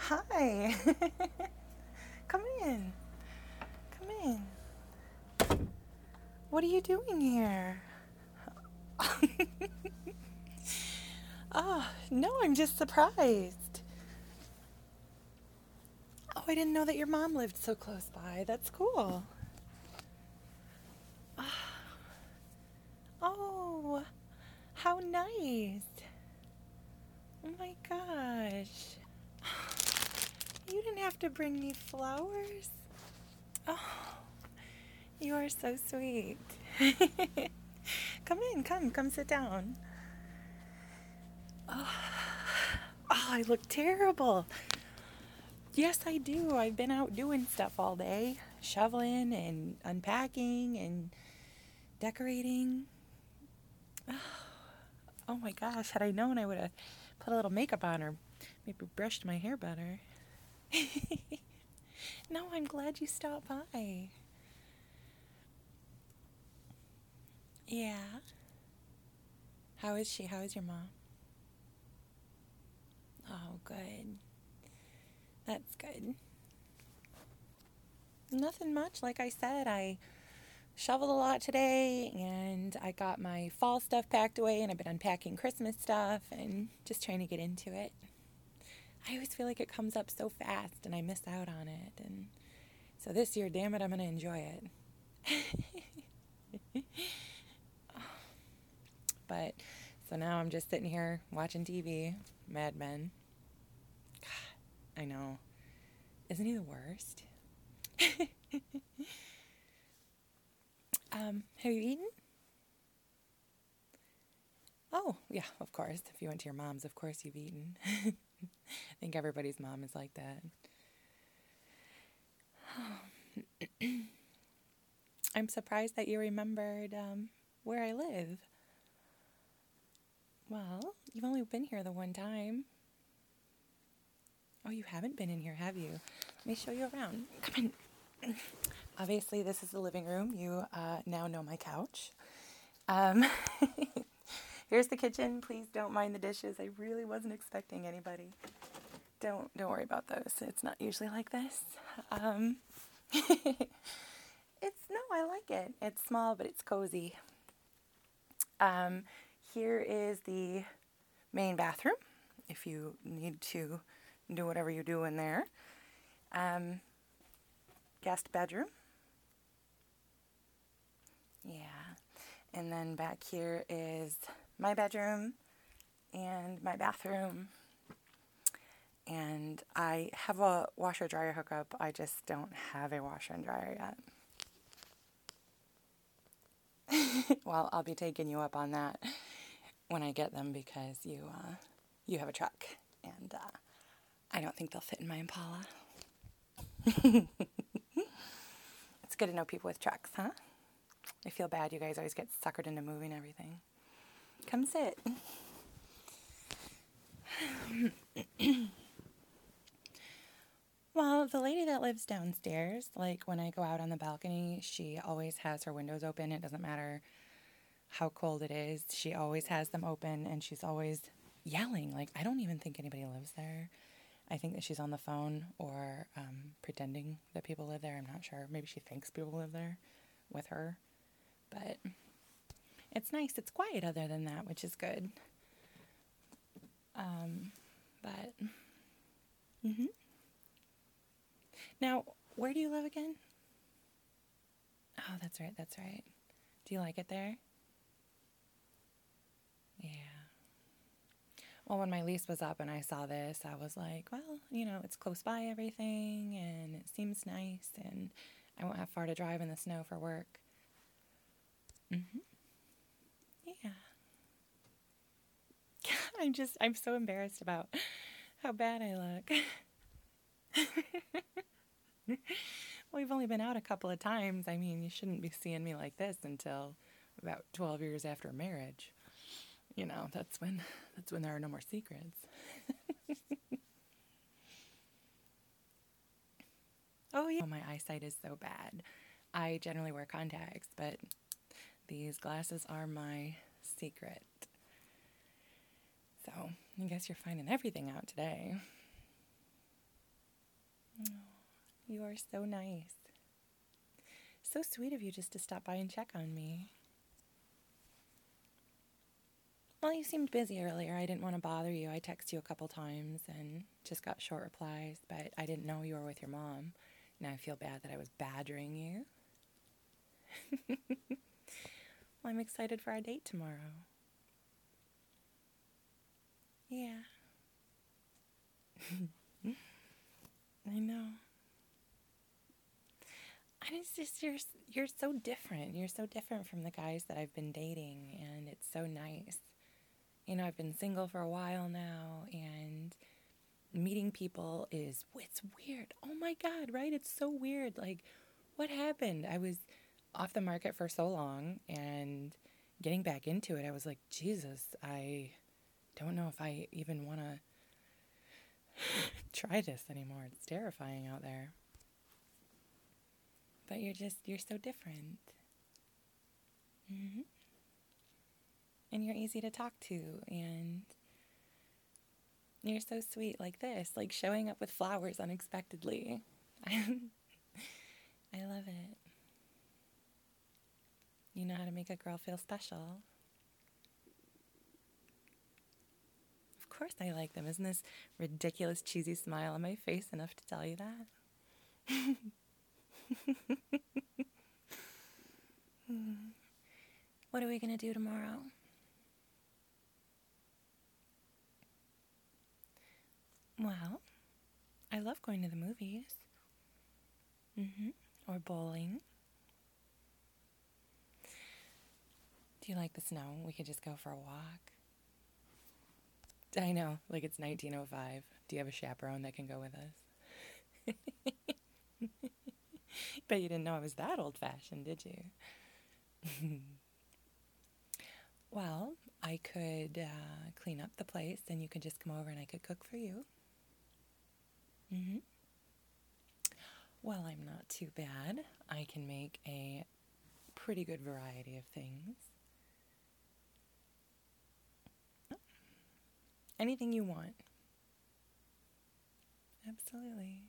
Hi. Come in. Come in. What are you doing here? Oh, no, I'm just surprised. Oh, I didn't know that your mom lived so close by. That's cool. Oh, how nice. Oh my gosh. You didn't have to bring me flowers. Oh, you are so sweet. Come in, come sit down. Oh, I look terrible. Yes, I do. I've been out doing stuff all day, shoveling and unpacking and decorating. Oh my gosh, had I known, I would have put a little makeup on or maybe brushed my hair better. No, I'm glad you stopped by. Yeah. How is she? How is your mom? Oh, good. That's good. Nothing much. Like I said, I shoveled a lot today and I got my fall stuff packed away and I've been unpacking Christmas stuff and just trying to get into it. I always feel like it comes up so fast and I miss out on it. And so this year, damn it, I'm going to enjoy it. But so now I'm just sitting here watching TV, Mad Men. God, I know. Isn't he the worst? Have you eaten? Oh, yeah, of course. If you went to your mom's, of course you've eaten. I think everybody's mom is like that. I'm surprised that you remembered where I live. Well, you've only been here the one time. Oh, you haven't been in here, have you? Let me show you around. Come in. Obviously, this is the living room. You now know my couch. Um, here's the kitchen. Please don't mind the dishes. I really wasn't expecting anybody. Don't worry about those. It's not usually like this. Um, I like it. It's small, but it's cozy. Um, Here is the main bathroom. If you need to do whatever you do in there. Guest bedroom. Yeah. And then back here is my bedroom and my bathroom. And I have a washer dryer hookup. I just don't have a washer and dryer yet. Well, I'll be taking you up on that when I get them because you have a truck and I don't think they'll fit in my Impala. It's good to know people with trucks, huh? I feel bad you guys always get suckered into moving everything. Come sit. Well, the lady that lives downstairs, like when I go out on the balcony, she always has her windows open. It doesn't matter how cold it is. She always has them open and she's always yelling. Like, I don't even think anybody lives there. I think that she's on the phone or pretending that people live there. I'm not sure. Maybe she thinks people live there with her. But it's nice. It's quiet other than that, which is good. But now, where do you live again? Oh, that's right. That's right. Do you like it there? Yeah. Well, when my lease was up and I saw this, I was like, well, it's close by everything and it seems nice and I won't have far to drive in the snow for work. Yeah. I'm so embarrassed about how bad I look. We've only been out a couple of times. I mean, you shouldn't be seeing me like this until about 12 years after marriage. That's when there are no more secrets. Oh, yeah. My eyesight is so bad. I generally wear contacts, but these glasses are my secret. So, I guess you're finding everything out today. You are so nice. So sweet of you just to stop by and check on me. Well, you seemed busy earlier. I didn't want to bother you. I texted you a couple times and just got short replies, but I didn't know you were with your mom. Now I feel bad that I was badgering you. Well, I'm excited for our date tomorrow. Yeah. I know. And it's just you're so different. You're so different from the guys that I've been dating, and it's so nice. You know, I've been single for a while now, and meeting people it's weird. Oh my God, right? It's so weird. Like, what happened? I was off the market for so long, and getting back into it, I was like, Jesus, I don't know if I even want to try this anymore. It's terrifying out there. But you're so different. Mm-hmm. And you're easy to talk to, and you're so sweet like this, like showing up with flowers unexpectedly. I love it. You know how to make a girl feel special. Of course I like them. Isn't this ridiculous, cheesy smile on my face enough to tell you that? What are we going to do tomorrow? Well, I love going to the movies. Or bowling. Do you like the snow? We could just go for a walk. I know, like it's 1905. Do you have a chaperone that can go with us? Bet you didn't know I was that old-fashioned, did you? Well, I could clean up the place, and you could just come over and I could cook for you. Well, I'm not too bad. I can make a pretty good variety of things. Anything you want. Absolutely.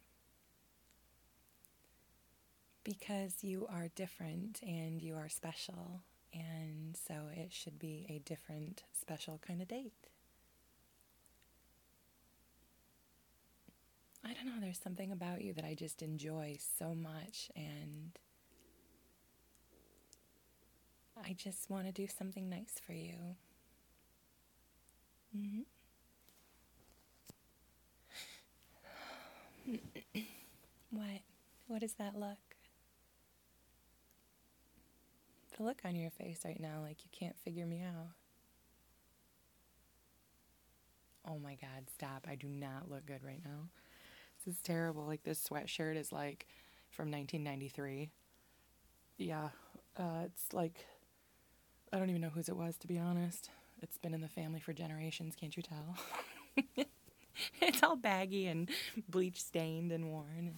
Because you are different and you are special, and so it should be a different, special kind of date. I don't know, there's something about you that I just enjoy so much, and I just want to do something nice for you. What? What is that look? The look on your face right now, like you can't figure me out. Oh my God, stop. I do not look good right now. This is terrible. Like, this sweatshirt is like from 1993. Yeah, it's like, I don't even know whose it was, to be honest. It's been in the family for generations, can't you tell? It's all baggy and bleach stained and worn.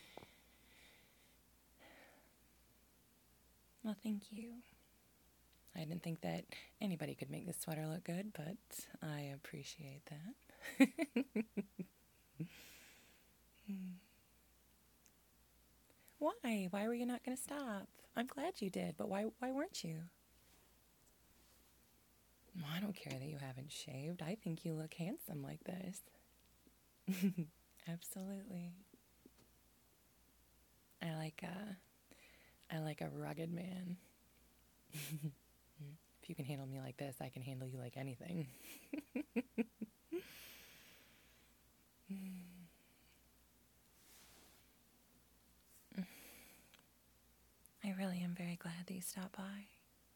Well, thank you. I didn't think that anybody could make this sweater look good, but I appreciate that. Why? Why were you not going to stop? I'm glad you did, but why weren't you? Well, I don't care that you haven't shaved. I think you look handsome like this. Absolutely. I like a rugged man. If you can handle me like this, I can handle you like anything. I really am very glad that you stopped by.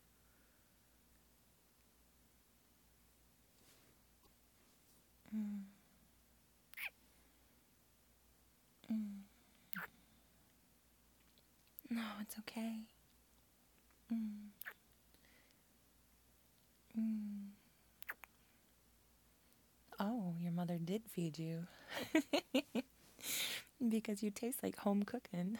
No, it's okay. Oh, your mother did feed you. Because you taste like home cooking.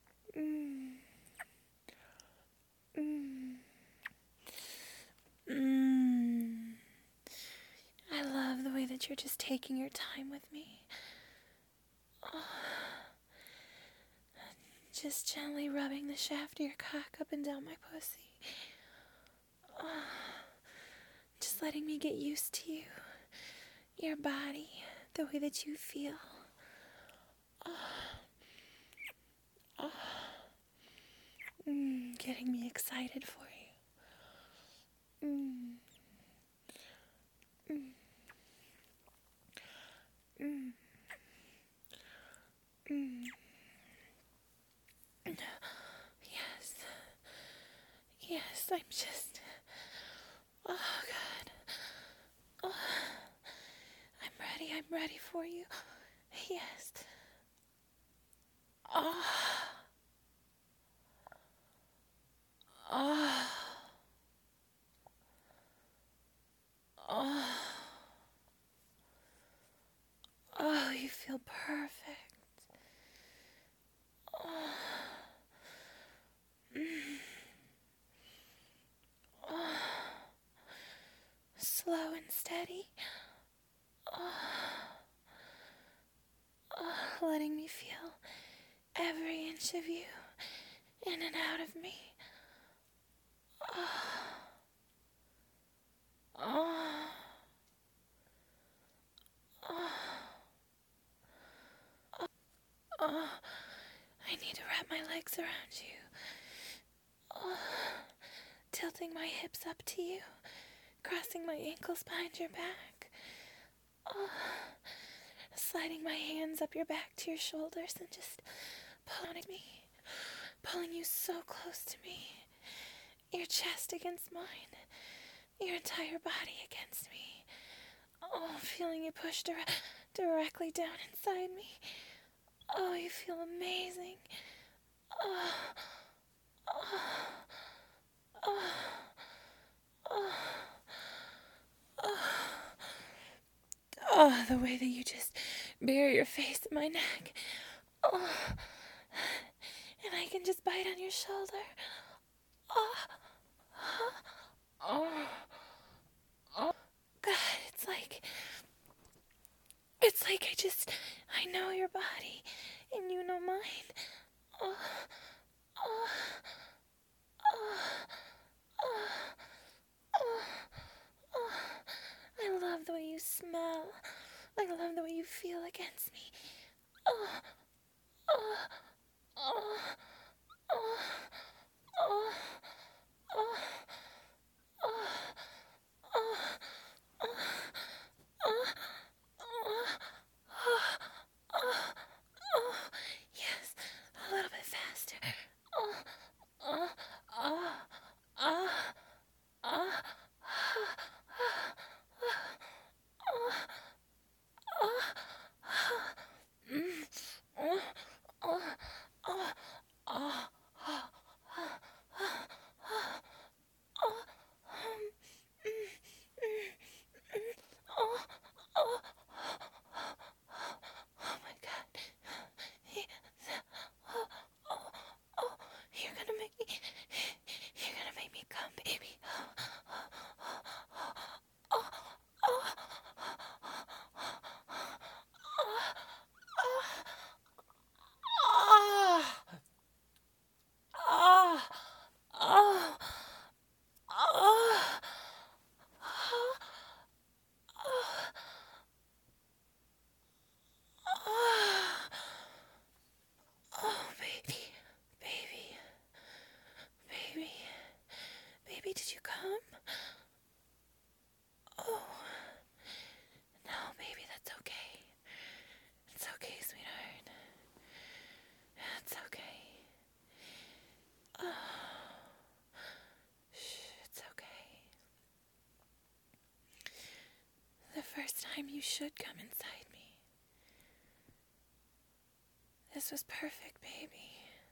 you're just taking your time with me. Oh. Just gently rubbing the shaft of your cock up and down my pussy. Oh. Just letting me get used to you, your body, the way that you feel. Oh. Oh. Getting me excited for you. Yes. Yes, I'm just... Oh, God. Oh. I'm ready for you. Yes. Oh. Oh. Oh. Oh, you feel perfect. Oh. Oh. Slow and steady. Oh. Oh. Letting me feel every inch of you in and out of me. Oh. Oh. Oh. Oh. I need to wrap my legs around you. Oh. Tilting my hips up to you, crossing my ankles behind your back. Oh. Sliding my hands up your back to your shoulders and just pulling you so close to me. Your chest against mine, your entire body against me. Oh, feeling you push directly down inside me. Oh, you feel amazing. Oh, oh, oh, oh, oh. Oh, the way that you just bury your face in my neck. Oh, and I can just bite on your shoulder. Oh, oh, oh. God, it's like I know your body, and you know mine. Oh, oh, oh, oh, oh, oh. I love the way you smell. I love the way you feel against me. Oh, oh, oh, oh, oh, oh, oh, oh, oh, oh, oh, oh, oh. Yes, a little bit faster. Oh, oh, oh, oh, oh, oh my God. You're gonna make me come, baby. Oh, oh, oh, oh, oh, baby, baby, baby, baby, did you come? Oh, no, baby, that's okay. It's okay, sweetheart. It's okay. Oh, shh, it's okay. The first time you should come inside me. This was perfect, baby.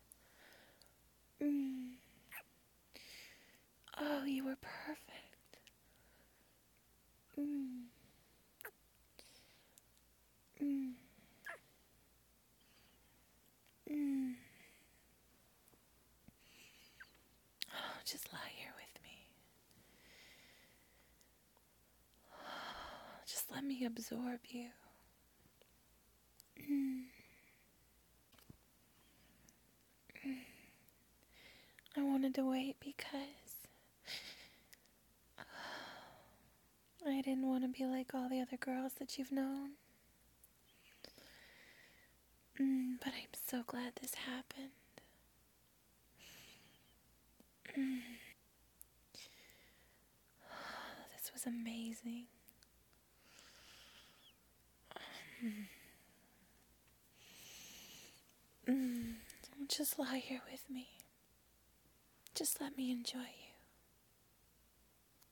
Oh, you were perfect. Oh, just lie here with me. Just let me absorb you. I wanted to wait because I didn't want to be like all the other girls that you've known. But I'm so glad this happened. This was amazing. Just lie here with me. Just let me enjoy you.